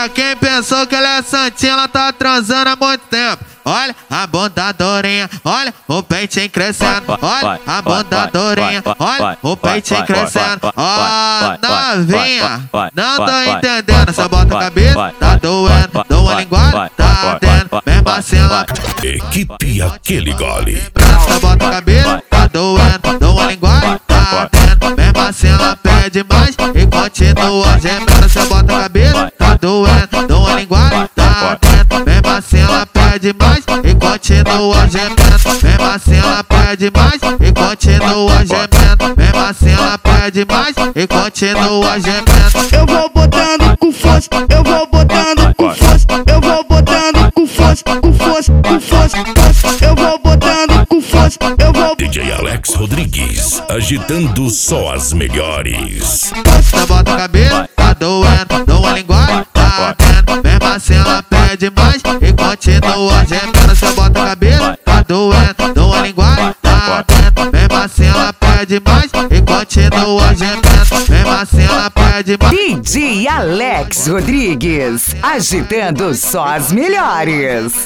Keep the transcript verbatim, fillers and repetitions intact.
Pra quem pensou que ela é santinha, ela tá transando há muito tempo. Olha a bondadorinha, olha o peitinho crescendo. Olha a bondadorinha, olha o peitinho crescendo. Ó, novinha, não tô entendendo. Essa bota a cabeça, tá doendo. Dou uma linguada, tá ardendo. Mesmo assim ela... Equipe Aquele Gole. Essa bota a cabeça, tá doendo. Dou uma linguada, tá ardendo. Mesmo assim ela pede mais e continua gemendo. Essa bota a cabeça, tá doendo. Dou uma linguada, tá ardendo. Mesmo assim ela pede mais e continua gemendo. Mesmo assim ela pede mais e continua gemendo. Mesmo assim ela pede mais e continua gemendo. Eu vou botando com força, eu vou botando com força, eu vou botando com força, com força, com força, força. Eu vou botando com força, eu vou. D J Alex Rodrigues, agitando só as melhores. Essa bota a cabeça, tá doendo. Dou uma linguada, tá ardendo. Mesmo assim ela pede mais e continua gemendo. Essa bota a cabeça, tá doendo. Dou uma linguada, tá ardendo. Mesmo assim ela pede mais e continua gemendo. Mesmo assim ela pede mais. D J Alex Rodrigues, agitando só as melhores.